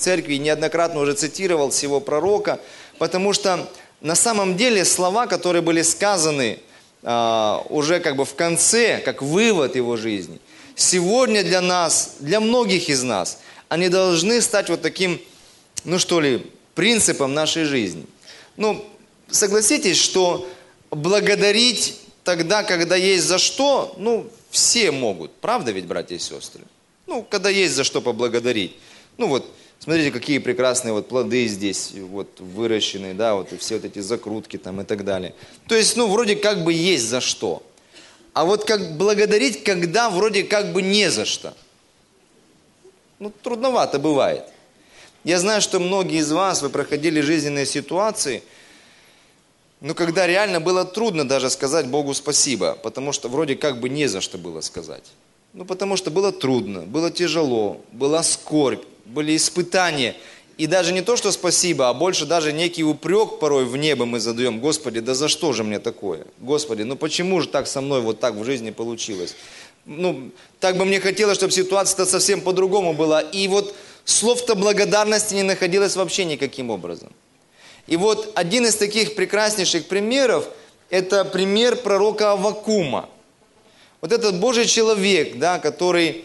церкви и неоднократно уже цитировал сего пророка, потому что на самом деле слова, которые были сказаны уже как бы в конце, как вывод его жизни, сегодня для нас, для многих из нас, они должны стать вот таким, ну что ли, принципом нашей жизни. Ну, согласитесь, что благодарить тогда, когда есть за что, ну, все могут. Правда ведь, братья и сестры? Ну, когда есть за что поблагодарить. Ну, вот, смотрите, какие прекрасные вот плоды здесь вот выращенные, да, вот и все вот эти закрутки там и так далее. То есть, ну, вроде как бы есть за что. А вот как благодарить, когда вроде как бы не за что. Ну, трудновато бывает. Я знаю, что многие из вас, вы проходили жизненные ситуации, но когда реально было трудно даже сказать Богу спасибо, потому что вроде как бы не за что было сказать. Ну, потому что было трудно, было тяжело, была скорбь, были испытания. И даже не то, что спасибо, а больше даже некий упрек порой в небо мы задаем. Господи, да за что же мне такое? Господи, ну почему же так со мной вот так в жизни получилось? Ну, так бы мне хотелось, чтобы ситуация-то совсем по-другому была. И вот слов-то благодарности не находилось вообще никаким образом. И вот один из таких прекраснейших примеров, это пример пророка Аввакума. Вот этот Божий человек, да, который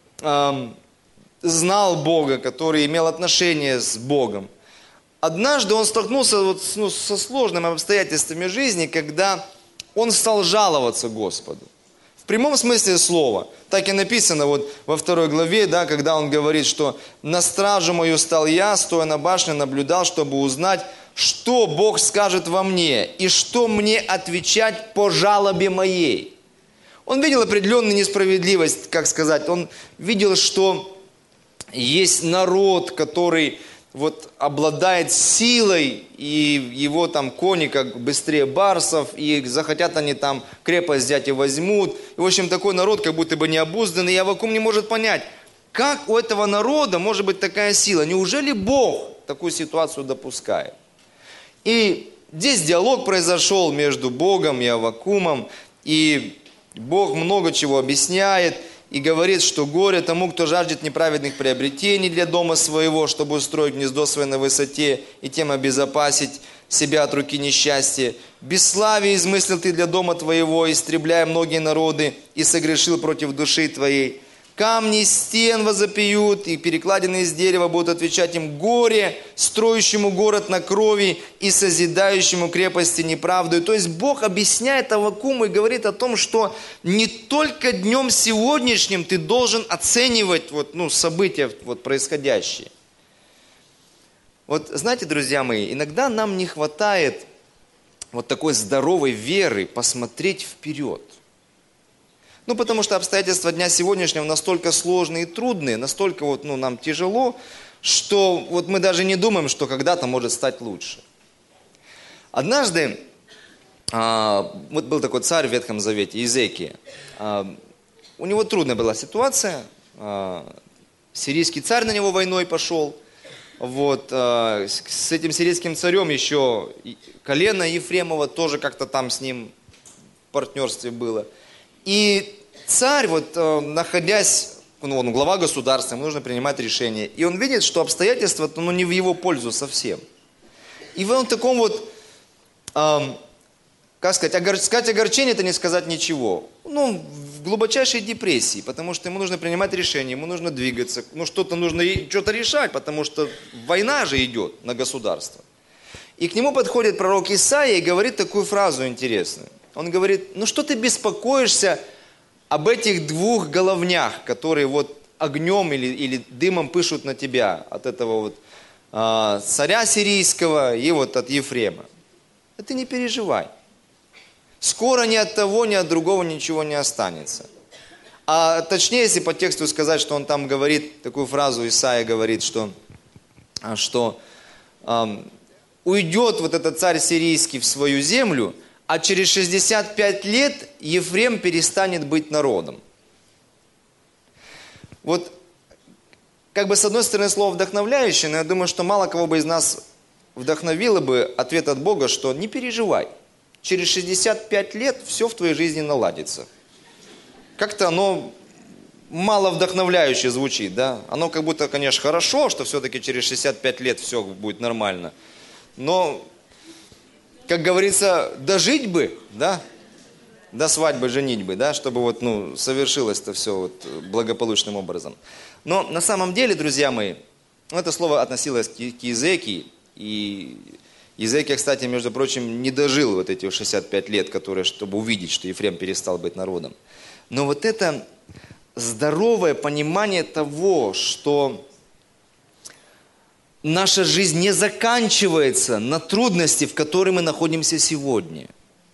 знал Бога, который имел отношение с Богом. Однажды он столкнулся вот, со сложными обстоятельствами жизни, когда он стал жаловаться Господу. В прямом смысле слова. Так и написано вот во 2 главе, да, когда он говорит, что «На стражу мою стал я, стоя на башне, наблюдал, чтобы узнать, что Бог скажет во мне, и что мне отвечать по жалобе моей». Он видел определенную несправедливость, как сказать, он видел, что есть народ, который вот обладает силой, и его там кони как быстрее барсов, и захотят они там крепость взять и возьмут. И, в общем, такой народ как будто бы необузданный, и Аввакум не может понять, как у этого народа может быть такая сила. Неужели Бог такую ситуацию допускает? И здесь диалог произошел между Богом и Аввакумом, и Бог много чего объясняет, и говорит, что горе тому, кто жаждет неправедных приобретений для дома своего, чтобы устроить гнездо свое на высоте и тем обезопасить себя от руки несчастья. Бесславие измыслил ты для дома твоего, истребляя многие народы, и согрешил против души твоей. Камни стен возопьют, и перекладины из дерева будут отвечать им: горе, строящему город на крови и созидающему крепости неправдою. То есть Бог объясняет Аввакуму и говорит о том, что не только днем сегодняшним ты должен оценивать вот, события вот, происходящие. Вот знаете, друзья мои, иногда нам не хватает вот такой здоровой веры посмотреть вперед. Потому что обстоятельства дня сегодняшнего настолько сложные и трудные, настолько вот, нам тяжело, что вот мы даже не думаем, что когда-то может стать лучше. Однажды, вот был такой царь в Ветхом Завете, Иезекия. У него трудная была ситуация, сирийский царь на него войной пошел. Вот, с этим сирийским царем еще колено Ефремова тоже как-то там с ним в партнерстве было. И царь, вот, находясь, он глава государства, ему нужно принимать решения. И он видит, что обстоятельства не в его пользу совсем. И он в таком вот, как сказать огорчение, это не сказать ничего. В глубочайшей депрессии, потому что ему нужно принимать решения, ему нужно двигаться, что-то нужно что-то решать, потому что война же идет на государство. И к нему подходит пророк Исаия и говорит такую фразу интересную. Он говорит: что ты беспокоишься об этих двух головнях, которые вот огнем или дымом пышут на тебя от этого вот царя сирийского и вот от Ефрема? Да ты не переживай. Скоро ни от того, ни от другого ничего не останется. А точнее, если по тексту сказать, что он там говорит, такую фразу Исаия говорит, что уйдет вот этот царь сирийский в свою землю, а через 65 лет Ефрем перестанет быть народом. Вот, как бы с одной стороны слово вдохновляющее, но я думаю, что мало кого бы из нас вдохновило бы ответ от Бога, что не переживай, через 65 лет все в твоей жизни наладится. Как-то оно мало вдохновляюще звучит, да? Оно как будто, конечно, хорошо, что все-таки через 65 лет все будет нормально. Но, как говорится, дожить бы, да? До свадьбы, женитьбы, да? Чтобы вот, совершилось-то все вот благополучным образом. Но на самом деле, друзья мои, это слово относилось к Иезекии. И Иезекия, кстати, между прочим, не дожил вот эти 65 лет, которые, чтобы увидеть, что Ефрем перестал быть народом. Но вот это здоровое понимание того, что наша жизнь не заканчивается на трудности, в которой мы находимся сегодня.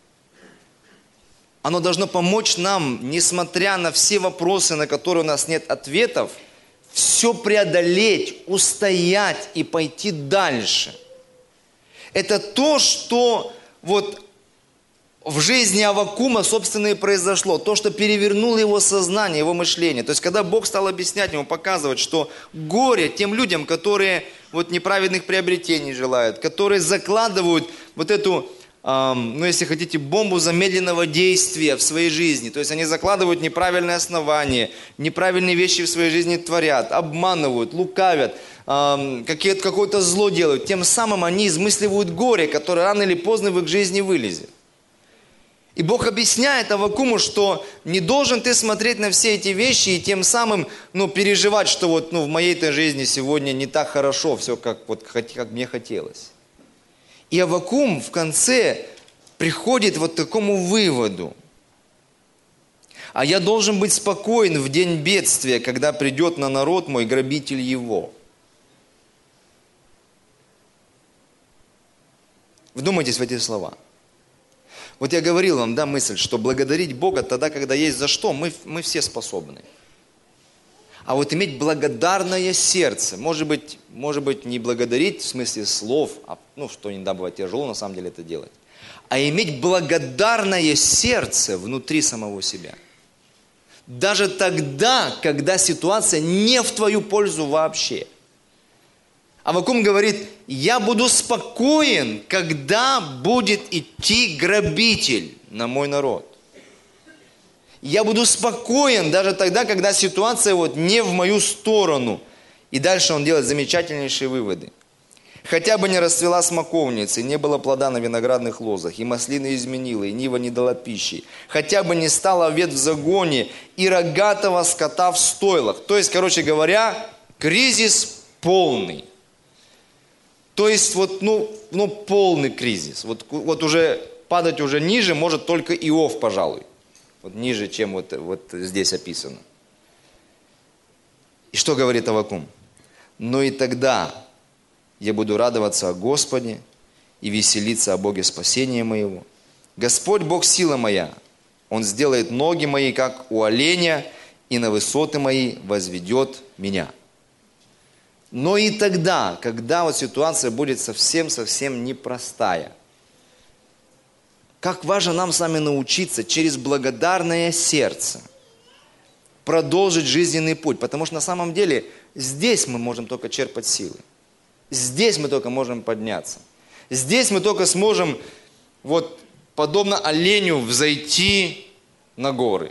Оно должно помочь нам, несмотря на все вопросы, на которые у нас нет ответов, все преодолеть, устоять и пойти дальше. Это то, что вот в жизни Аввакума, собственно, и произошло. То, что перевернуло его сознание, его мышление. То есть, когда Бог стал объяснять ему, показывать, что горе тем людям, которые вот неправедных приобретений желают, которые закладывают вот эту, если хотите, бомбу замедленного действия в своей жизни. То есть, они закладывают неправильные основания, неправильные вещи в своей жизни творят, обманывают, лукавят, какое-то зло делают. Тем самым они измысливают горе, которое рано или поздно в их жизни вылезет. И Бог объясняет Аввакуму, что не должен ты смотреть на все эти вещи и тем самым переживать, что вот в моей-то жизни сегодня не так хорошо, все как мне хотелось. И Аввакум в конце приходит вот к такому выводу. А я должен быть спокоен в день бедствия, когда придет на народ мой грабитель его. Вдумайтесь в эти слова. Вот я говорил вам, мысль, что благодарить Бога тогда, когда есть за что, мы все способны. А вот иметь благодарное сердце, может быть, не благодарить в смысле слов, что иногда бывает тяжело на самом деле это делать, а иметь благодарное сердце внутри самого себя. Даже тогда, когда ситуация не в твою пользу вообще. Аввакум говорит, я буду спокоен, когда будет идти грабитель на мой народ. Я буду спокоен даже тогда, когда ситуация не в мою сторону. И дальше он делает замечательнейшие выводы. Хотя бы не расцвела смоковница, и не было плода на виноградных лозах, и маслина изменила, и нива не дала пищи. Хотя бы не стало овец в загоне, и рогатого скота в стойлах. То есть, короче говоря, кризис полный. То есть, полный кризис. Вот уже падать уже ниже может только Иов, пожалуй. Вот ниже, чем вот здесь описано. И что говорит Аввакум? Но и тогда я буду радоваться о Господе и веселиться о Боге спасения моего. Господь Бог сила моя, Он сделает ноги мои, как у оленя, и на высоты мои возведет меня. Но и тогда, когда ситуация будет совсем непростая, как важно нам с вами научиться через благодарное сердце продолжить жизненный путь. Потому что на самом деле здесь мы можем только черпать силы. Здесь мы только можем подняться. Здесь мы только сможем, подобно оленю, взойти на горы.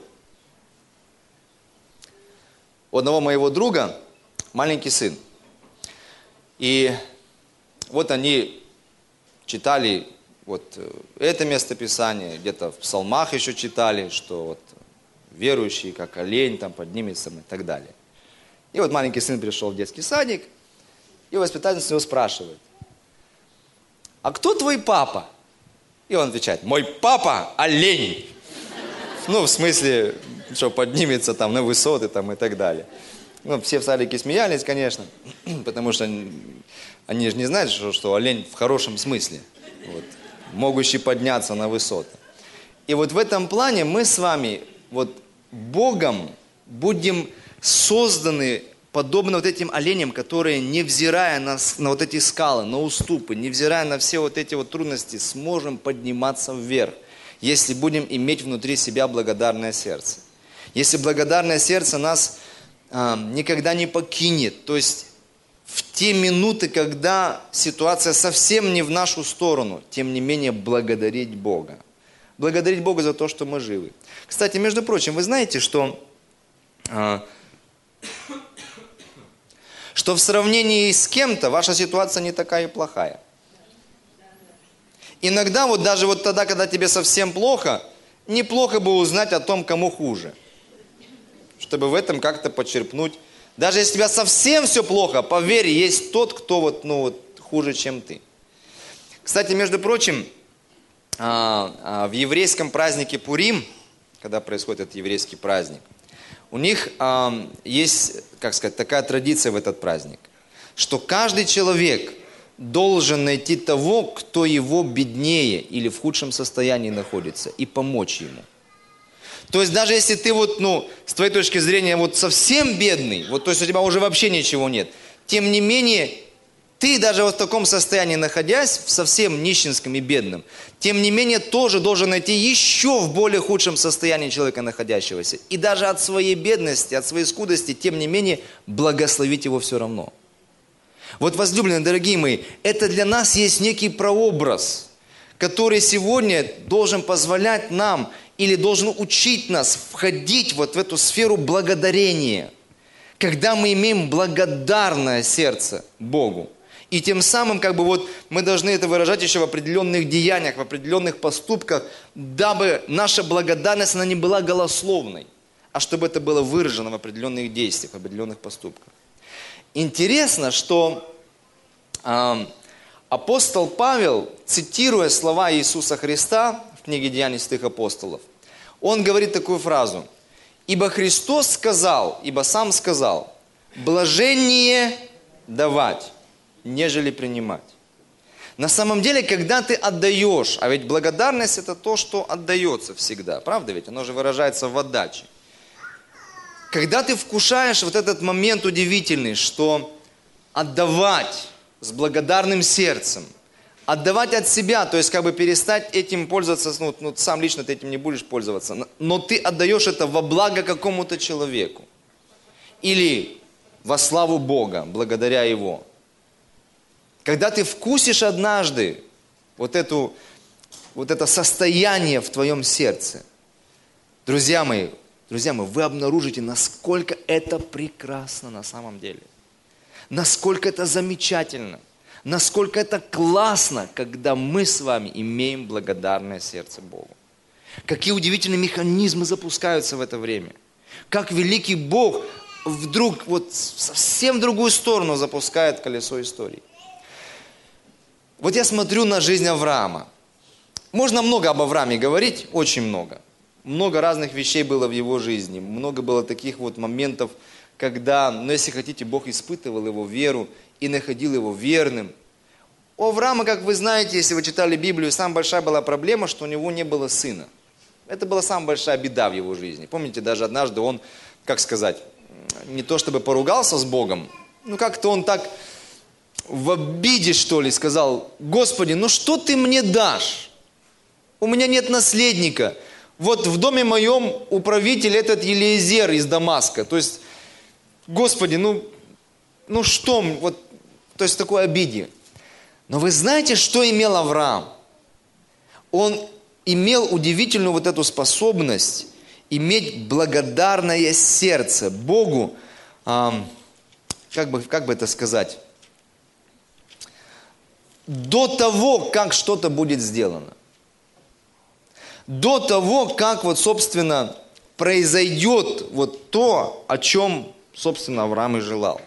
У одного моего друга маленький сын. И вот они читали это местописание, где-то в псалмах еще читали, что верующий, как олень, поднимется и так далее. И маленький сын пришел в детский садик, и воспитательница его спрашивает, а кто твой папа? И он отвечает, мой папа олень. В смысле, что поднимется на высоты и так далее. Все в садике смеялись, конечно, потому что они же не знают, что олень в хорошем смысле, могущий подняться на высоты. И в этом плане мы с вами Богом будем созданы подобно этим оленям, которые, невзирая на эти скалы, на уступы, невзирая на все эти трудности, сможем подниматься вверх, если будем иметь внутри себя благодарное сердце. Если благодарное сердце нас никогда не покинет, то есть в те минуты, когда ситуация совсем не в нашу сторону, тем не менее благодарить Бога. Благодарить Бога за то, что мы живы. Кстати, между прочим, вы знаете, что что в сравнении с кем-то ваша ситуация не такая и плохая. Иногда вот даже вот тогда, когда тебе совсем плохо, неплохо бы узнать о том, кому хуже. Чтобы в этом как-то почерпнуть. Даже если у тебя совсем все плохо, поверь, есть тот, кто хуже, чем ты. Кстати, между прочим, в еврейском празднике Пурим, когда происходит этот еврейский праздник, у них есть, такая традиция в этот праздник, что каждый человек должен найти того, кто его беднее или в худшем состоянии находится, и помочь ему. То есть даже если ты с твоей точки зрения совсем бедный, то есть у тебя уже вообще ничего нет, тем не менее, ты даже в таком состоянии находясь, в совсем нищенском и бедном, тем не менее тоже должен найти еще в более худшем состоянии человека находящегося. И даже от своей бедности, от своей скудости, тем не менее, благословить его все равно. Возлюбленные, дорогие мои, это для нас есть некий прообраз, который сегодня должен позволять нам или должен учить нас входить в эту сферу благодарения, когда мы имеем благодарное сердце Богу. И тем самым мы должны это выражать еще в определенных деяниях, в определенных поступках, дабы наша благодарность, она не была голословной, а чтобы это было выражено в определенных действиях, в определенных поступках. Интересно, что апостол Павел, цитируя слова Иисуса Христа в книге «Деяний святых апостолов», он говорит такую фразу: «Ибо Христос сказал, ибо сам сказал, блаженнее давать, нежели принимать». На самом деле, когда ты отдаешь, а ведь благодарность это то, что отдается всегда, правда ведь? Оно же выражается в отдаче. Когда ты вкушаешь этот момент удивительный, что отдавать с благодарным сердцем, отдавать от себя, то есть перестать этим пользоваться, сам лично ты этим не будешь пользоваться, но ты отдаешь это во благо какому-то человеку. Или во славу Бога, благодаря Его. Когда ты вкусишь однажды это состояние в твоем сердце, друзья мои, вы обнаружите, насколько это прекрасно на самом деле. Насколько это замечательно. Насколько это классно, когда мы с вами имеем благодарное сердце Богу. Какие удивительные механизмы запускаются в это время. Как великий Бог вдруг совсем в другую сторону запускает колесо истории. Я смотрю на жизнь Авраама. Можно много об Аврааме говорить, очень много. Много разных вещей было в его жизни. Много было таких моментов, когда, если хотите, Бог испытывал его веру и находил его верным. У Авраама, как вы знаете, если вы читали Библию, самая большая была проблема, что у него не было сына. Это была самая большая беда в его жизни. Помните, даже однажды он, не то чтобы поругался с Богом, как-то он так в обиде, что ли, сказал: «Господи, что ты мне дашь? У меня нет наследника. В доме моем управитель этот Елиезер из Дамаска». То есть, Господи, что? То есть в такой обиде. Но вы знаете, что имел Авраам? Он имел удивительную эту способность иметь благодарное сердце Богу, как бы это сказать, до того, как что-то будет сделано. До того, как собственно, произойдет то, о чем, собственно, Авраам и желал.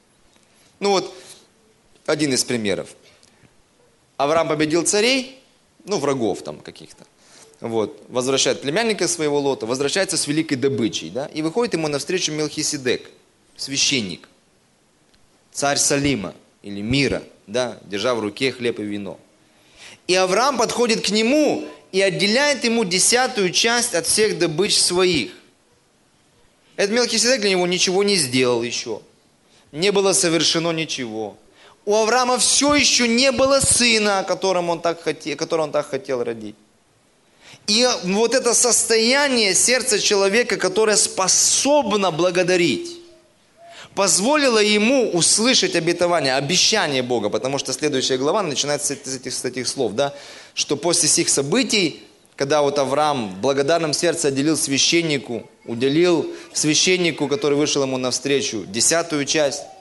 Один из примеров. Авраам победил царей, врагов каких-то. Возвращает племянника своего Лота, возвращается с великой добычей, и выходит ему навстречу Мелхиседек, священник, царь Салима или мира, держа в руке хлеб и вино. И Авраам подходит к нему и отделяет ему 10-ю часть от всех добыч своих. Этот Мелхиседек для него ничего не сделал еще. Не было совершено ничего. У Авраама все еще не было сына, которого он так хотел родить. И это состояние сердца человека, которое способно благодарить, позволило ему услышать обещание Бога, потому что следующая глава начинается с этих слов, что после сих событий, когда Авраам в благодарном сердце уделил священнику, который вышел ему навстречу, 10-ю часть,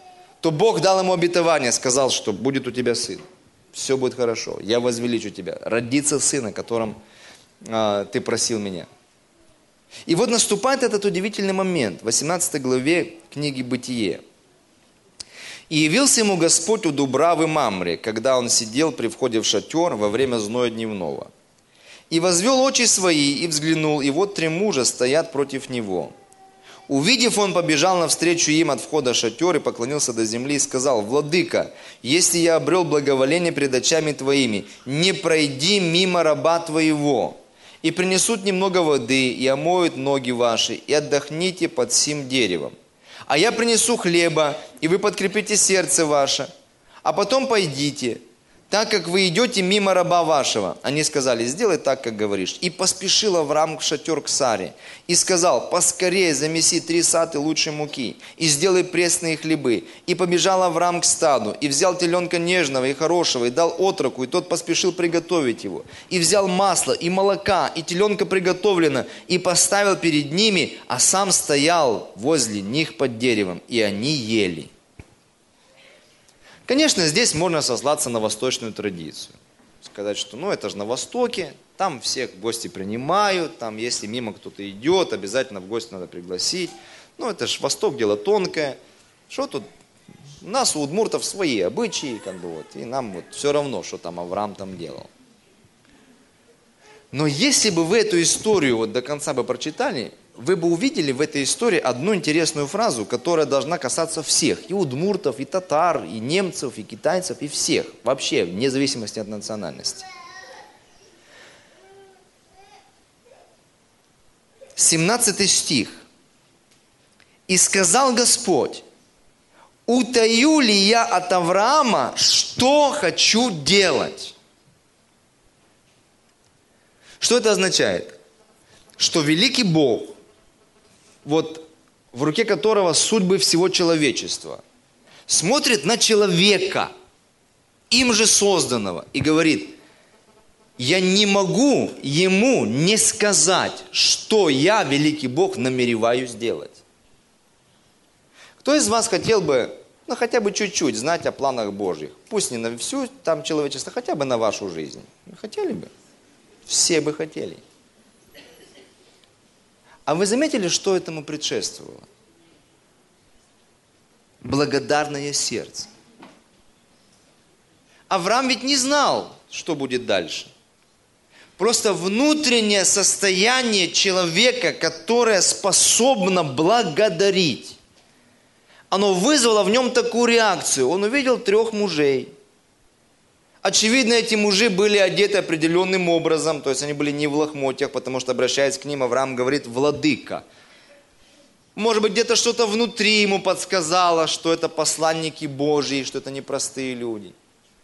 то Бог дал ему обетование, сказал, что будет у тебя сын. Все будет хорошо, я возвеличу тебя. Родится сын, о котором ты просил меня. И вот наступает этот удивительный момент, в 18 главе книги «Бытие». «И явился ему Господь у Дубравы Мамре, когда он сидел при входе в шатер во время зноя дневного. И возвел очи свои, и взглянул, и вот 3 мужа стоят против него. Увидев, он побежал навстречу им от входа в шатер и поклонился до земли и сказал: Владыка, если я обрел благоволение пред очами твоими, не пройди мимо раба твоего. И принесут немного воды, и омоют ноги ваши, и отдохните под сим деревом. А я принесу хлеба, и вы подкрепите сердце ваше. А потом пойдите, так как вы идете мимо раба вашего. Они сказали: сделай так, как говоришь. И поспешил Авраам в шатер к Саре. И сказал: поскорее замеси 3 саты лучшей муки, и сделай пресные хлебы. И побежал Авраам к стаду, и взял теленка нежного и хорошего, и дал отроку, и тот поспешил приготовить его. И взял масло, и молока, и теленка приготовлено, и поставил перед ними, а сам стоял возле них под деревом, и они ели». Конечно, здесь можно сослаться на восточную традицию. Сказать, что это же на Востоке, там всех гости принимают, там если мимо кто-то идет, обязательно в гости надо пригласить. Это же Восток, дело тонкое. Что тут? У нас у удмуртов свои обычаи, и нам все равно, что там Авраам там делал. Но если бы вы эту историю до конца бы прочитали, вы бы увидели в этой истории одну интересную фразу, которая должна касаться всех. И удмуртов, и татар, и немцев, и китайцев, и всех. Вообще, вне зависимости от национальности. 17 стих. «И сказал Господь: утаю ли я от Авраама, что хочу делать?» Что это означает? Что великий Бог, в руке которого судьбы всего человечества, смотрит на человека, им же созданного, и говорит: я не могу ему не сказать, что я, великий Бог, намереваюсь сделать. Кто из вас хотел бы, хотя бы чуть-чуть знать о планах Божьих? Пусть не на всю там человечество, хотя бы на вашу жизнь. Хотели бы? Все бы хотели. А вы заметили, что этому предшествовало? Благодарное сердце. Авраам ведь не знал, что будет дальше. Просто внутреннее состояние человека, которое способно благодарить, оно вызвало в нем такую реакцию. Он увидел 3 мужей. Очевидно, эти мужи были одеты определенным образом, то есть они были не в лохмотьях, потому что, обращаясь к ним, Авраам говорит: «Владыка». Может быть, где-то что-то внутри ему подсказало, что это посланники Божьи, что это непростые люди.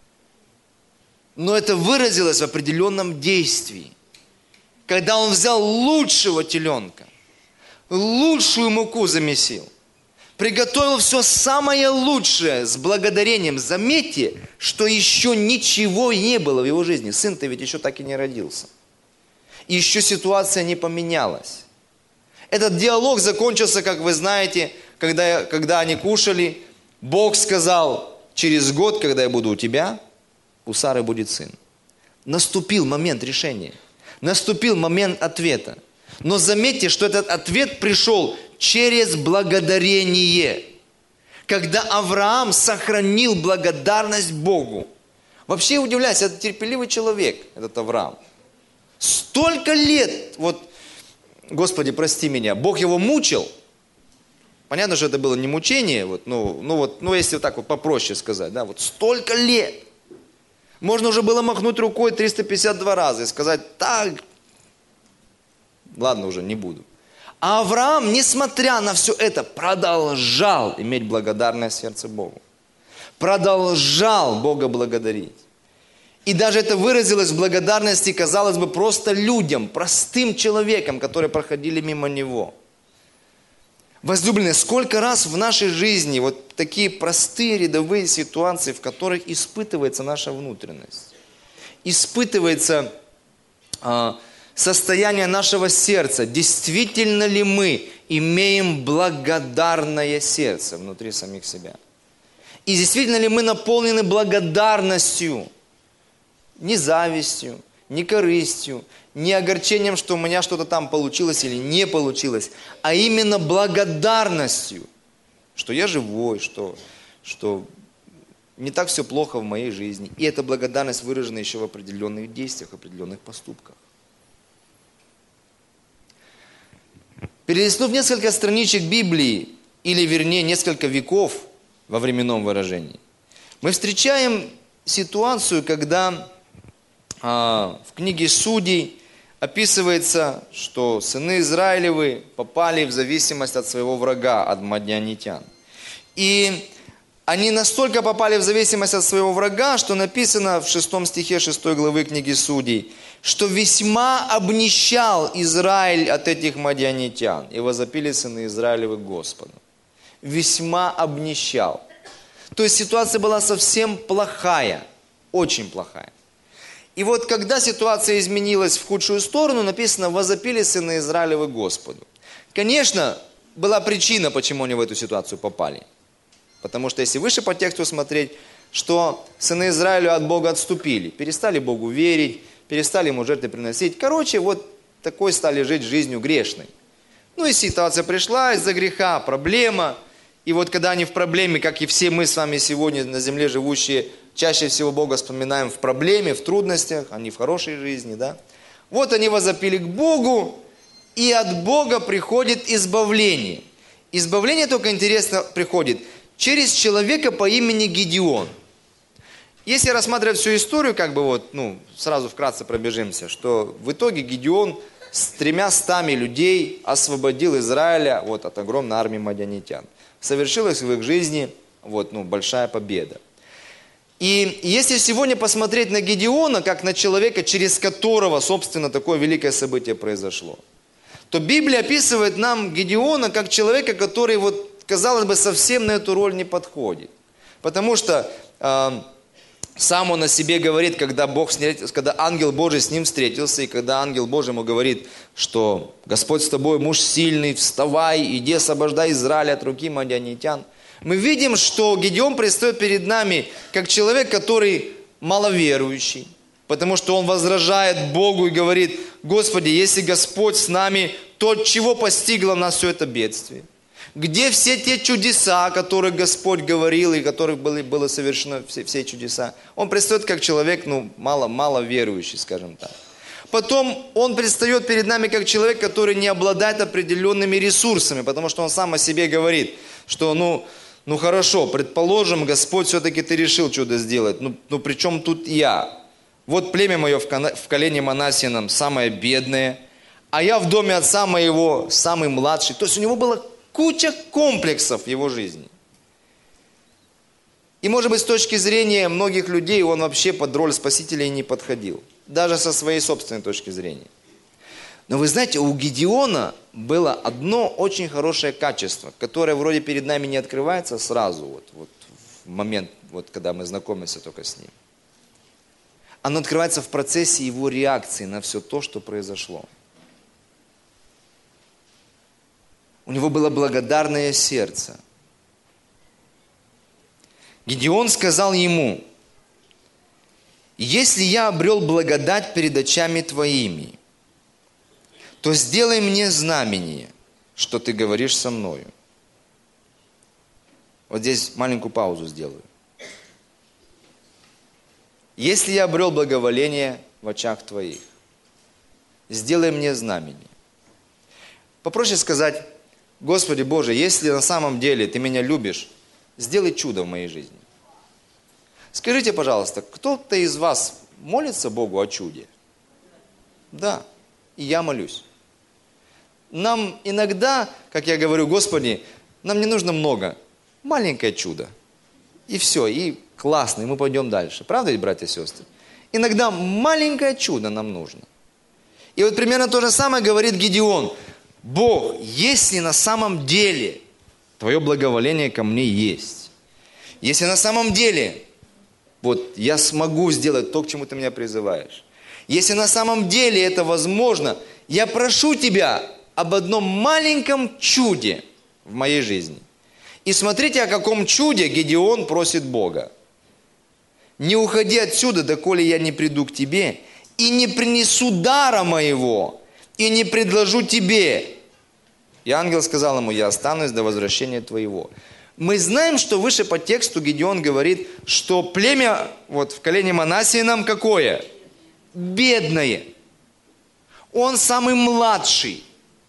Но это выразилось в определенном действии. Когда он взял лучшего теленка, лучшую муку замесил, приготовил все самое лучшее с благодарением. Заметьте, что еще ничего не было в его жизни. Сын-то ведь еще так и не родился. И еще ситуация не поменялась. Этот диалог закончился, как вы знаете, когда они кушали. Бог сказал: через год, когда я буду у тебя, у Сары будет сын. Наступил момент решения. Наступил момент ответа. Но заметьте, что этот ответ пришел через благодарение. Когда Авраам сохранил благодарность Богу. Вообще я удивляюсь, это терпеливый человек, этот Авраам. Столько лет, Господи, прости меня, Бог его мучил. Понятно, что это было не мучение, если так попроще сказать, столько лет. Можно уже было махнуть рукой 352 раза и сказать: так, ладно, уже не буду. А Авраам, несмотря на все это, продолжал иметь благодарное сердце Богу. Продолжал Бога благодарить. И даже это выразилось в благодарности, казалось бы, просто людям, простым человекам, которые проходили мимо него. Возлюбленные, сколько раз в нашей жизни такие простые рядовые ситуации, в которых испытывается наша внутренность, испытывается состояние нашего сердца, действительно ли мы имеем благодарное сердце внутри самих себя. И действительно ли мы наполнены благодарностью, не завистью, не корыстью, не огорчением, что у меня что-то там получилось или не получилось, а именно благодарностью, что я живой, что не так все плохо в моей жизни. И эта благодарность выражена еще в определенных действиях, в определенных поступках. Перелистнув несколько страничек Библии, или вернее несколько веков во временном выражении, мы встречаем ситуацию, когда в книге Судей описывается, что сыны Израилевы попали в зависимость от своего врага, от мадианитян. И они настолько попали в зависимость от своего врага, что написано в 6 стихе 6 главы книги Судей, что весьма обнищал Израиль от этих мадианитян, и возопили сыны Израилевы к Господу. Весьма обнищал. То есть ситуация была совсем плохая, очень плохая. И вот когда ситуация изменилась в худшую сторону, написано, возопили сыны Израилевы Господу. Конечно, была причина, почему они в эту ситуацию попали. Потому что если выше по тексту смотреть, что сыны Израиля от Бога отступили, перестали Богу верить, перестали Ему жертвы приносить. Короче, вот такой стали жить жизнью грешной. Ну и ситуация пришла из-за греха, проблема. И вот когда они в проблеме, как и все мы с вами сегодня на земле живущие, чаще всего Бога вспоминаем в проблеме, в трудностях, а не в хорошей жизни, да? Вот они возопили к Богу, и от Бога приходит избавление. Избавление только интересно приходит через человека по имени Гидеон. Если рассматривать всю историю, сразу вкратце пробежимся, что в итоге Гидеон с 300 людей освободил Израиля от огромной армии мадианитян. Совершилась в их жизни большая победа. И если сегодня посмотреть на Гидеона, как на человека, через которого, собственно, такое великое событие произошло, то Библия описывает нам Гидеона как человека, который, казалось бы, совсем на эту роль не подходит. Потому что сам он о себе говорит, когда ангел Божий с ним встретился, и когда ангел Божий ему говорит, что Господь с тобой, муж сильный, вставай, иди освобождай Израиль от руки мадианитян. Мы видим, что Гидеон предстает перед нами как человек, который маловерующий, потому что он возражает Богу и говорит, Господи, если Господь с нами, то от чего постигло нас все это бедствие? Где все те чудеса, о которых Господь говорил, и которых было совершено все чудеса? Он предстает как человек, мало верующий, скажем так. Потом он предстает перед нами как человек, который не обладает определенными ресурсами, потому что он сам о себе говорит, что хорошо, предположим, Господь, все-таки ты решил чудо сделать, при чем тут я? Вот племя мое в колене Манассином самое бедное, а я в доме отца моего самый младший. То есть у него было куча комплексов в его жизни. И, может быть, с точки зрения многих людей он вообще под роль спасителя и не подходил. Даже со своей собственной точки зрения. Но вы знаете, у Гидеона было одно очень хорошее качество, которое вроде перед нами не открывается сразу, в момент, когда мы знакомимся только с ним. Оно открывается в процессе его реакции на все то, что произошло. У него было благодарное сердце. Гидеон сказал ему, если я обрел благодать перед очами твоими, то сделай мне знамение, что ты говоришь со мною. Вот здесь маленькую паузу сделаю. Если я обрел благоволение в очах твоих, сделай мне знамение. Попроще сказать, Господи Боже, если на самом деле ты меня любишь, сделай чудо в моей жизни. Скажите, пожалуйста, кто-то из вас молится Богу о чуде? Да, и я молюсь. Нам иногда, как я говорю, Господи, нам не нужно много, маленькое чудо. И все, и классно, и мы пойдем дальше. Правда ведь, братья и сестры? Иногда маленькое чудо нам нужно. И вот примерно то же самое говорит Гидеон. Бог, если на самом деле Твое благоволение ко мне есть, если на самом деле я смогу сделать то, к чему Ты меня призываешь, если на самом деле это возможно, я прошу Тебя об одном маленьком чуде в моей жизни. И смотрите, о каком чуде Гедеон просит Бога. «Не уходи отсюда, доколе я не приду к тебе, и не принесу дара моего, и не предложу тебе». И ангел сказал ему: «Я останусь до возвращения твоего». Мы знаем, что выше по тексту Гедеон говорит, что племя вот в колене Манассии нам какое? Бедное. Он самый младший.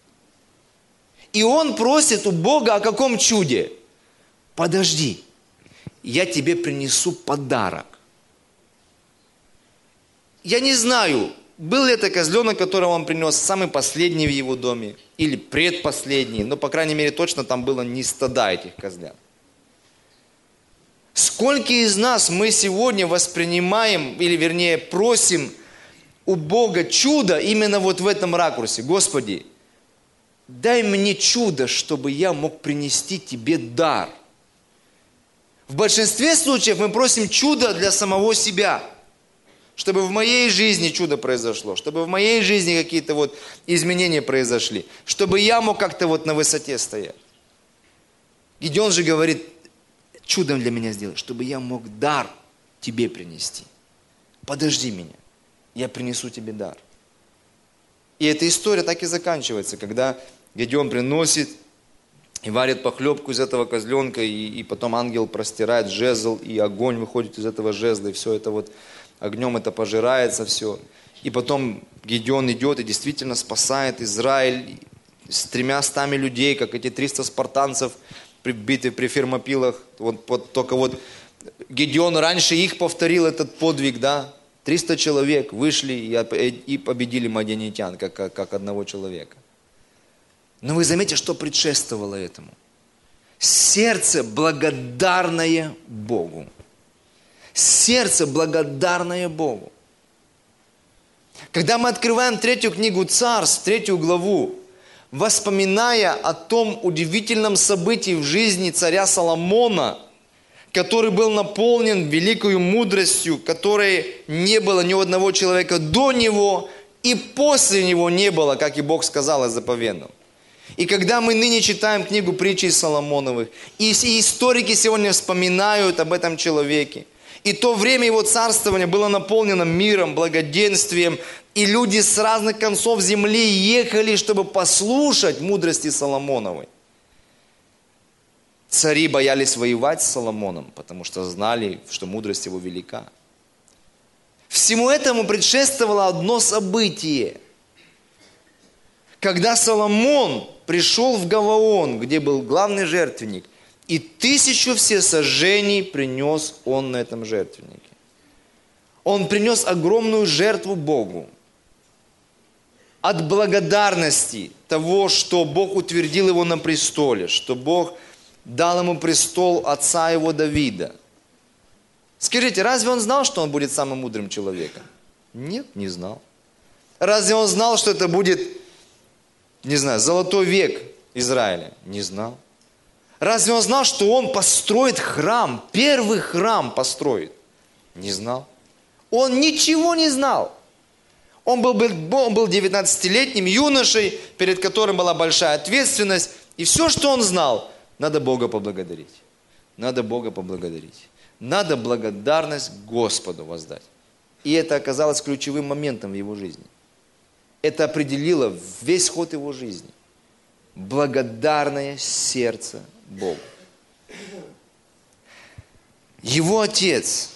И он просит у Бога о каком чуде? Подожди, я тебе принесу подарок. Я не знаю, был ли это козленок, которого он принес, самый последний в его доме, или предпоследний, но, по крайней мере, точно там было не стада этих козлят. Сколько из нас мы сегодня воспринимаем, или вернее просим у Бога чудо именно вот в этом ракурсе? Господи, дай мне чудо, чтобы я мог принести тебе дар. В большинстве случаев мы просим чудо для самого себя. Чтобы в моей жизни чудо произошло, чтобы в моей жизни какие-то вот изменения произошли, чтобы я мог как-то вот на высоте стоять. Гедеон же говорит: чудом для меня сделай, чтобы я мог дар тебе принести. Подожди меня, я принесу тебе дар. И эта история так и заканчивается, когда Гедеон приносит и варит похлебку из этого козленка, и потом ангел простирает жезл, и огонь выходит из этого жезла, и все это вот огнем это пожирается все. И потом Гедеон идет и действительно спасает Израиль с 300 людей, как эти 300 спартанцев, прибиты при Фермопилах. Только вот Гедеон раньше их повторил этот подвиг, да? 300 человек вышли и победили мадианитян, как одного человека. Но вы заметите, что предшествовало этому? Сердце, благодарное Богу. Сердце, благодарное Богу. Когда мы открываем 3 книгу Царств, 3 главу, воспоминая о том удивительном событии в жизни царя Соломона, который был наполнен великою мудростью, которой не было ни у одного человека до него, и после него не было, как и Бог сказал и заповедал. И когда мы ныне читаем книгу притчей Соломоновых, и историки сегодня вспоминают об этом человеке, и то время его царствования было наполнено миром, благоденствием, и люди с разных концов земли ехали, чтобы послушать мудрости Соломоновой. Цари боялись воевать с Соломоном, потому что знали, что мудрость его велика. Всему этому предшествовало одно событие. Когда Соломон пришел в Гаваон, где был главный жертвенник, и 1000 всесожжений принес он на этом жертвеннике. Он принес огромную жертву Богу. От благодарности того, что Бог утвердил его на престоле, что Бог дал ему престол отца его Давида. Скажите, разве он знал, что он будет самым мудрым человеком? Нет, не знал. Разве он знал, что это будет, не знаю, золотой век Израиля? Не знал. Разве он знал, что он построит храм, первый храм построит? Не знал. Он ничего не знал. Он был 19-летним юношей, перед которым была большая ответственность. И все, что он знал, надо Бога поблагодарить. Надо Бога поблагодарить. Надо благодарность Господу воздать. И это оказалось ключевым моментом в его жизни. Это определило весь ход его жизни. Благодарное сердце Богу. Его отец,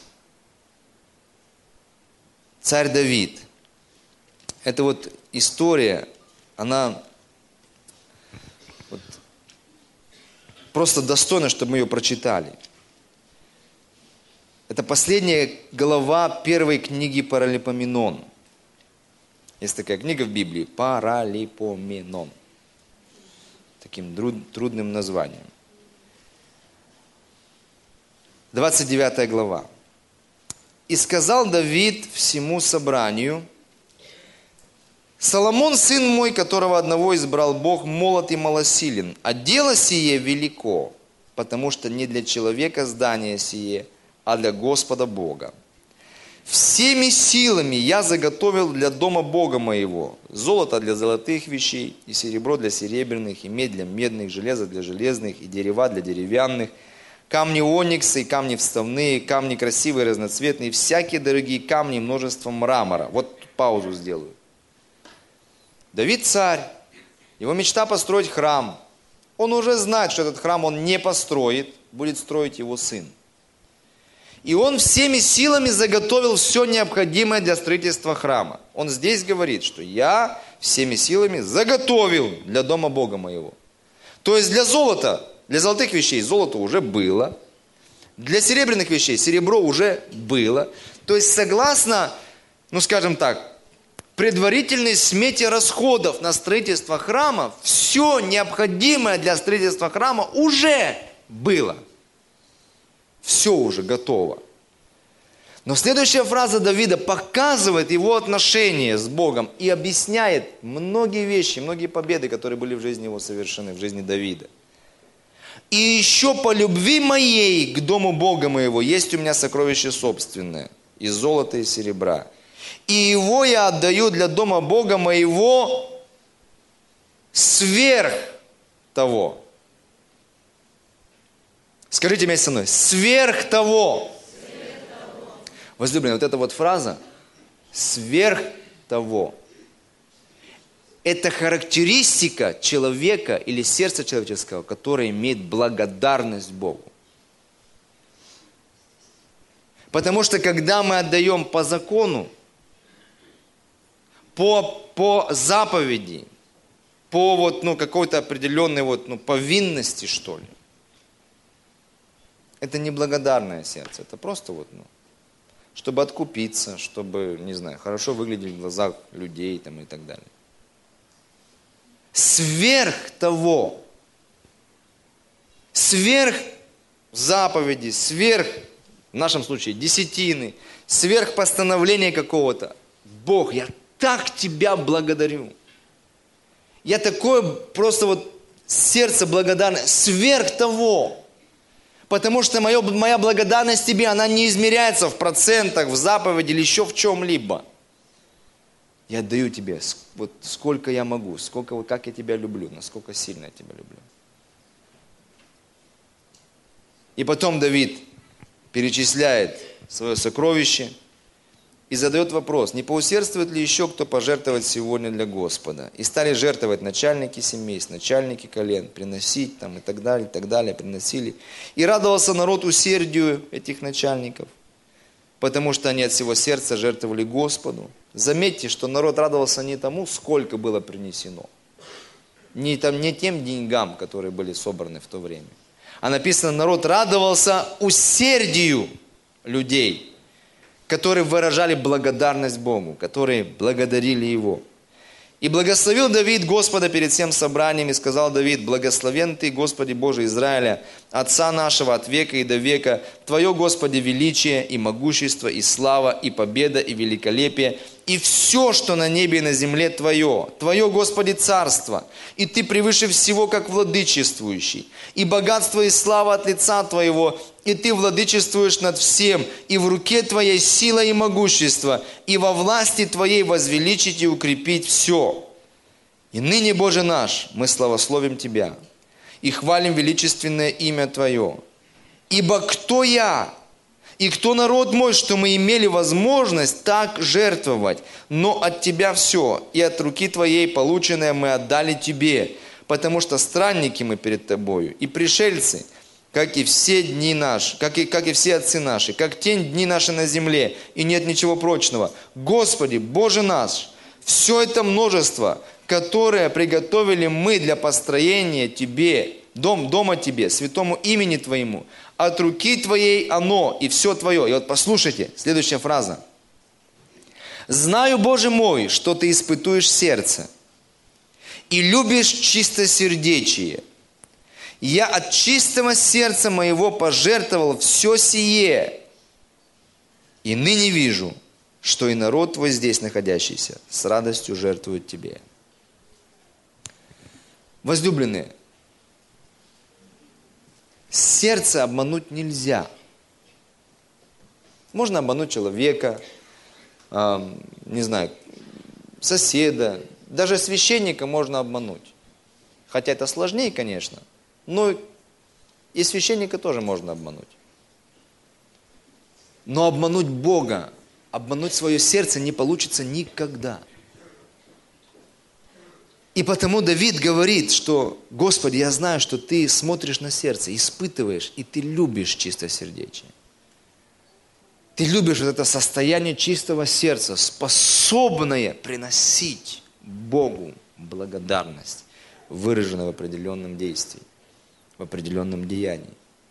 царь Давид, это вот история, она вот просто достойна, чтобы мы ее прочитали. Это последняя глава первой книги Паралипоменон. Есть такая книга в Библии, Паралипоменон. Таким трудным названием. 29 глава. «И сказал Давид всему собранию: Соломон, сын мой, которого одного избрал Бог, молод и малосилен, а дело сие велико, потому что не для человека здание сие, а для Господа Бога. Всеми силами я заготовил для дома Бога моего золото для золотых вещей, и серебро для серебряных, и медь для медных, железо для железных, и дерева для деревянных, камни оникса и камни вставные, камни красивые, разноцветные, всякие дорогие камни, множество мрамора. Вот паузу сделаю. Давид царь, его мечта построить храм. Он уже знает, что этот храм он не построит, будет строить его сын. И он всеми силами заготовил все необходимое для строительства храма. Он здесь говорит, что я всеми силами заготовил для дома Бога моего. То есть для золота, для золотых вещей золото уже было. Для серебряных вещей серебро уже было. То есть согласно, скажем так, предварительной смете расходов на строительство храма, все необходимое для строительства храма уже было. Все уже готово. Но следующая фраза Давида показывает его отношение с Богом и объясняет многие вещи, многие победы, которые были в жизни его совершены, в жизни Давида. И еще по любви моей к дому Бога моего есть у меня сокровище собственное, из золота и серебра. И его я отдаю для дома Бога моего сверх того. Скажите вместе со мной, сверх того. Возлюбленные, вот эта вот фраза, сверх того, это характеристика человека или сердца человеческого, которое имеет благодарность Богу. Потому что когда мы отдаем по закону, по заповеди, по какой-то определенной повинности, что ли, это не благодарное сердце, это просто чтобы откупиться, чтобы, хорошо выглядеть в глазах людей и так далее. Сверх того, сверх заповеди, сверх, в нашем случае, десятины, сверх постановления какого-то, Бог, я так Тебя благодарю. Я такое просто сердце благодарное, сверх того. Потому что моя благодарность Тебе, она не измеряется в процентах, в заповеди или еще в чем-либо. Я отдаю Тебе сколько я могу, как я Тебя люблю, насколько сильно я Тебя люблю. И потом Давид перечисляет свое сокровище и задает вопрос, не поусердствует ли еще кто пожертвовать сегодня для Господа? И стали жертвовать начальники семейств, начальники колен, приносить и так далее, приносили. И радовался народ усердию этих начальников, потому что они от всего сердца жертвовали Господу. Заметьте, что народ радовался не тому, сколько было принесено, не тем деньгам, которые были собраны в то время. А написано, народ радовался усердию людей, которые выражали благодарность Богу, которые благодарили Его. И благословил Давид Господа перед всем собранием, и сказал Давид, благословен Ты, Господи Боже Израиля, Отца нашего от века и до века, Твое, Господи, величие и могущество, и слава, и победа, и великолепие, и все, что на небе и на земле Твое, Твое, Господи, царство, и Ты превыше всего, как владычествующий, и богатство и слава от лица Твоего, и Ты владычествуешь над всем, и в руке Твоей сила и могущество, и во власти Твоей возвеличить и укрепить все. И ныне, Боже наш, мы славословим Тебя, и хвалим величественное имя Твое. Ибо кто я, и кто народ мой, что мы имели возможность так жертвовать, но от Тебя все, и от руки Твоей полученное мы отдали Тебе, потому что странники мы перед Тобою, и пришельцы, как и все дни наши, как и все отцы наши, как тень дни наши на земле, и нет ничего прочного. Господи, Боже наш, все это множество, которое приготовили мы для построения Тебе, дома Тебе, святому имени Твоему, от руки Твоей оно и все Твое. И послушайте, следующая фраза. Знаю, Боже мой, что Ты испытуешь сердце и любишь чистосердечие. Я от чистого сердца моего пожертвовал все сие, и ныне вижу, что и народ Твой здесь находящийся с радостью жертвует Тебе. Возлюбленные, сердце обмануть нельзя. Можно обмануть человека, не знаю, соседа, даже священника можно обмануть. Хотя это сложнее, конечно, но и священника тоже можно обмануть. Но обмануть Бога, обмануть свое сердце не получится никогда. И потому Давид говорит, что, Господи, я знаю, что Ты смотришь на сердце, испытываешь, и Ты любишь чистосердечие. Ты любишь вот это состояние чистого сердца, способное приносить Богу благодарность, выраженную в определенном действии, в определенном деянии.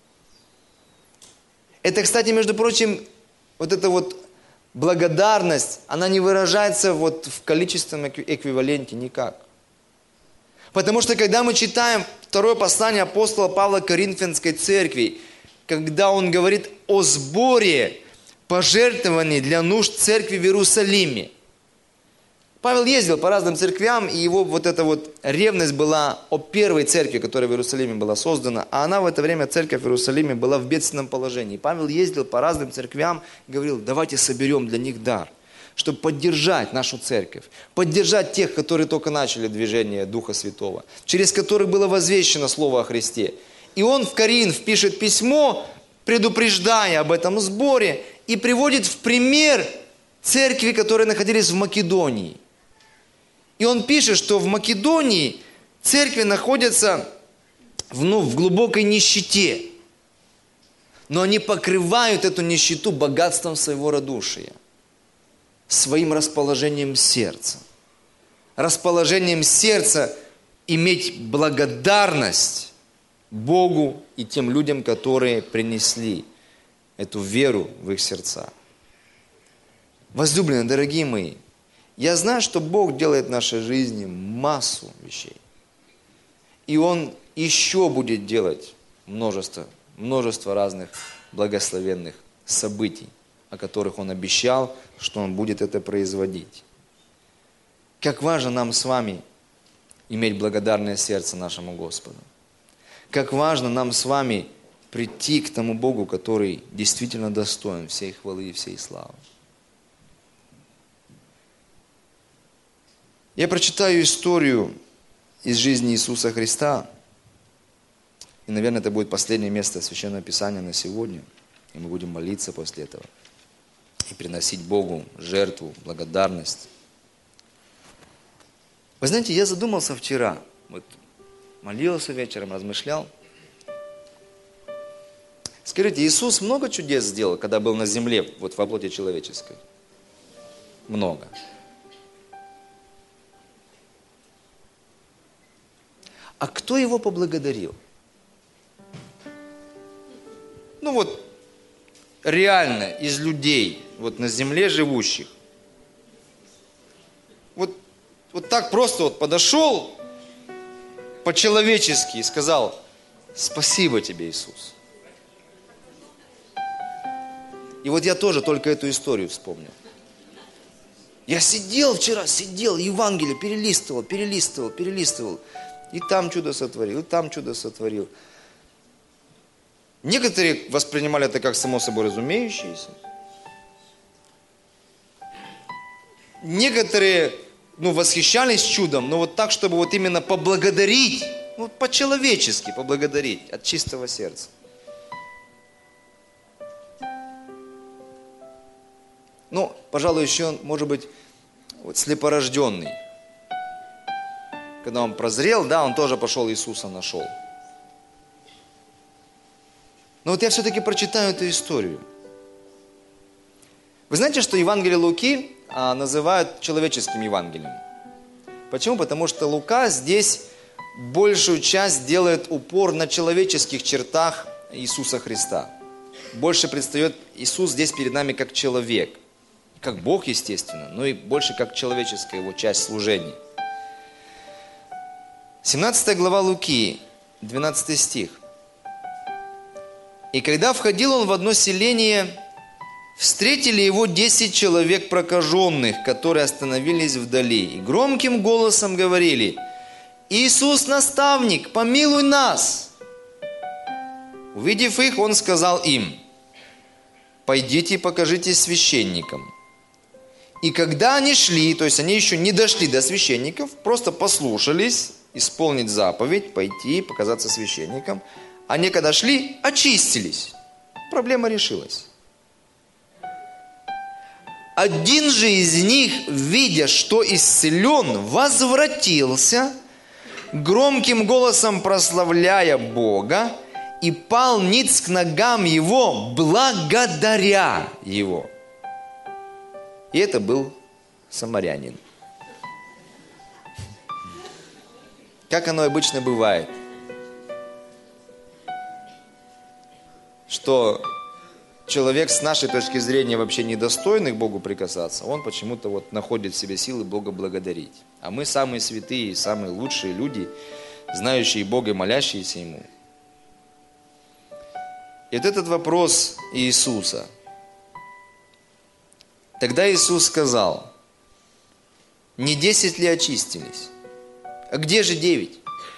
Это, кстати, между прочим, вот эта вот благодарность, она не выражается вот в количественном эквиваленте никак. Потому что, когда мы читаем второе послание апостола Павла к Коринфянской церкви, когда он говорит о сборе пожертвований для нужд церкви в Иерусалиме. Павел ездил по разным церквям, и его вот эта вот ревность была о первой церкви, которая в Иерусалиме была создана, а она в это время, церковь в Иерусалиме, была в бедственном положении. Павел ездил по разным церквям и говорил, давайте соберем для них дар, чтобы поддержать нашу церковь, поддержать тех, которые только начали движение Духа Святого, через которых было возвещено Слово о Христе. И он в Коринф пишет письмо, предупреждая об этом сборе, и приводит в пример церкви, которые находились в Македонии. И он пишет, что в Македонии церкви находятся в глубокой нищете, но они покрывают эту нищету богатством своего радушия, своим расположением сердца. Расположением сердца иметь благодарность Богу и тем людям, которые принесли эту веру в их сердца. Возлюбленные, дорогие мои, я знаю, что Бог делает в нашей жизни массу вещей. И Он еще будет делать множество разных благословенных событий, о которых Он обещал, что Он будет это производить. Как важно нам с вами иметь благодарное сердце нашему Господу. Как важно нам с вами прийти к тому Богу, который действительно достоин всей хвалы и всей славы. Я прочитаю историю из жизни Иисуса Христа. И, наверное, это будет последнее место Священного Писания на сегодня. И мы будем молиться после этого. И приносить Богу жертву, благодарность. Вы знаете, я задумался вчера. Вот молился вечером, размышлял. Скажите, Иисус много чудес сделал, когда был на земле, вот во плоти человеческой? Много. А кто его поблагодарил? Ну вот, реально, из людей, вот на земле живущих. Вот так просто вот подошел по-человечески и сказал, спасибо тебе, Иисус. И вот я тоже только эту историю вспомнил. Я сидел вчера, Евангелие перелистывал. И там чудо сотворил, и там чудо сотворил. Некоторые воспринимали это как само собой разумеющееся. Некоторые, восхищались чудом, но вот так, чтобы вот именно поблагодарить, по-человечески поблагодарить от чистого сердца. Пожалуй, еще, может быть, слепорожденный. Когда он прозрел, он тоже пошел Иисуса нашел. Но я все-таки прочитаю эту историю. Вы знаете, что Евангелие Луки называют человеческим Евангелием? Почему? Потому что Лука здесь большую часть делает упор на человеческих чертах Иисуса Христа. Больше предстает Иисус здесь перед нами как человек. Как Бог, естественно, но и больше как человеческая его часть служения. 17 глава Луки, 12 стих. «И когда входил он в одно селение, встретили его 10 человек прокаженных, которые остановились вдали, и громким голосом говорили: Иисус, наставник, помилуй нас! Увидев их, он сказал им: пойдите и покажитесь священникам. И когда они шли, то есть они еще не дошли до священников, просто послушались исполнить заповедь, пойти и показаться священникам. Они когда шли, очистились. Проблема решилась. Один же из них, видя, что исцелен, возвратился, громким голосом прославляя Бога, и пал ниц к ногам его, благодаря его. И это был самарянин. Как оно обычно бывает, что человек с нашей точки зрения вообще недостойный к Богу прикасаться, он почему-то вот находит в себе силы Бога благодарить. А мы самые святые, самые лучшие люди, знающие Бога и молящиеся Ему. И вот этот вопрос Иисуса. Тогда Иисус сказал: не 10 ли очистились? А где же 9?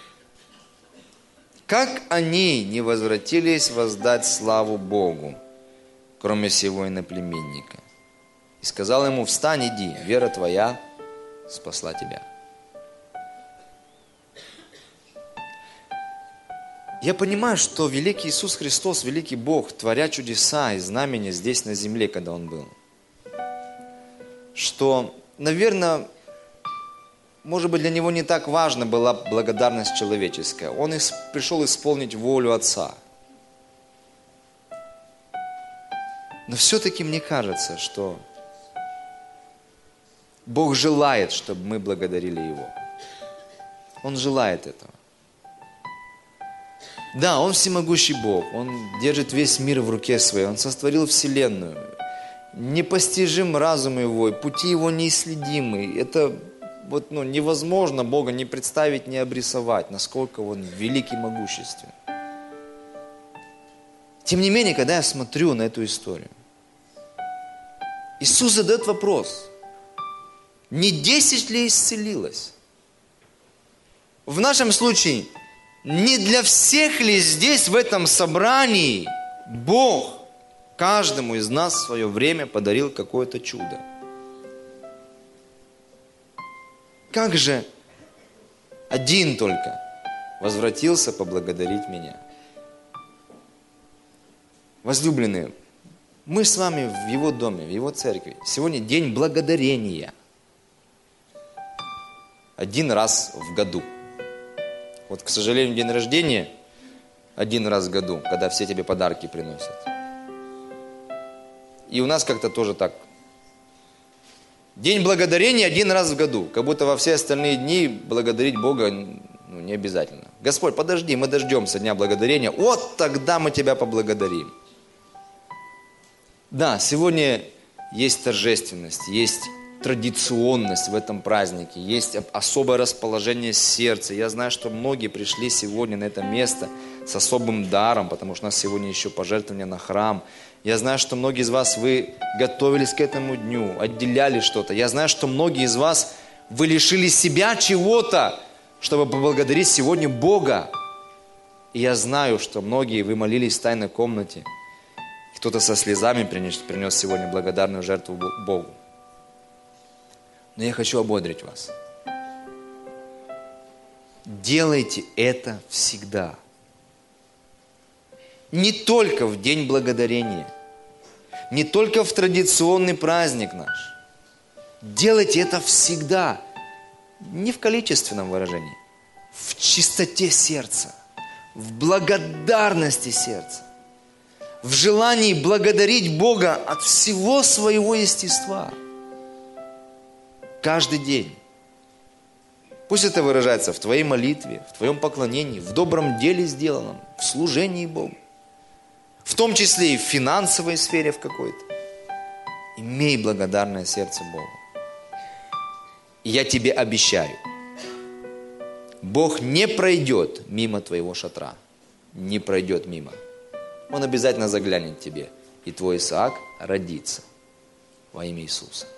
Как они не возвратились воздать славу Богу, кроме сего иноплеменника? И сказал ему: встань, иди, вера твоя спасла тебя. Я понимаю, что великий Иисус Христос, великий Бог, творя чудеса и знамения здесь на земле, когда Он был, что, наверное, может быть, для Него не так важна была благодарность человеческая. Он пришел исполнить волю Отца. Но все-таки мне кажется, что Бог желает, чтобы мы благодарили Его. Он желает этого. Да, Он всемогущий Бог, Он держит весь мир в руке своей, Он сотворил вселенную. Непостижим разум Его, пути Его неисследимы. Это невозможно Бога не представить, не обрисовать, насколько Он велик и могуществен. Тем не менее, когда я смотрю на эту историю, Иисус задает вопрос: не 10 ли исцелилось? В нашем случае, не для всех ли здесь, в этом собрании, Бог каждому из нас в свое время подарил какое-то чудо? Как же один только возвратился поблагодарить меня? Возлюбленные, мы с вами в Его доме, в Его церкви. Сегодня день благодарения. Один раз в году. Вот, к сожалению, день рождения один раз в году, когда все тебе подарки приносят. И у нас как-то тоже так. День благодарения один раз в году. Как будто во все остальные дни благодарить Бога не обязательно. Господь, подожди, мы дождемся Дня Благодарения. Вот тогда мы Тебя поблагодарим. Да, сегодня есть торжественность, есть традиционность в этом празднике, есть особое расположение сердца. Я знаю, что многие пришли сегодня на это место с особым даром, потому что у нас сегодня еще пожертвования на храм. Я знаю, что многие из вас, вы готовились к этому дню, отделяли что-то. Я знаю, что многие из вас, вы лишили себя чего-то, чтобы поблагодарить сегодня Бога. И я знаю, что многие, вы молились в тайной комнате. Кто-то со слезами принес сегодня благодарную жертву Богу. Но я хочу ободрить вас. Делайте это всегда. Не только в День Благодарения, не только в традиционный праздник наш. Делайте это всегда. Не в количественном выражении, в чистоте сердца, в благодарности сердца, в желании благодарить Бога от всего своего естества. Каждый день. Пусть это выражается в твоей молитве, в твоем поклонении, в добром деле сделанном, в служении Богу. В том числе и в финансовой сфере в какой-то. Имей благодарное сердце Богу. И я тебе обещаю, Бог не пройдет мимо твоего шатра. Не пройдет мимо. Он обязательно заглянет к тебе. И твой Исаак родится во имя Иисуса.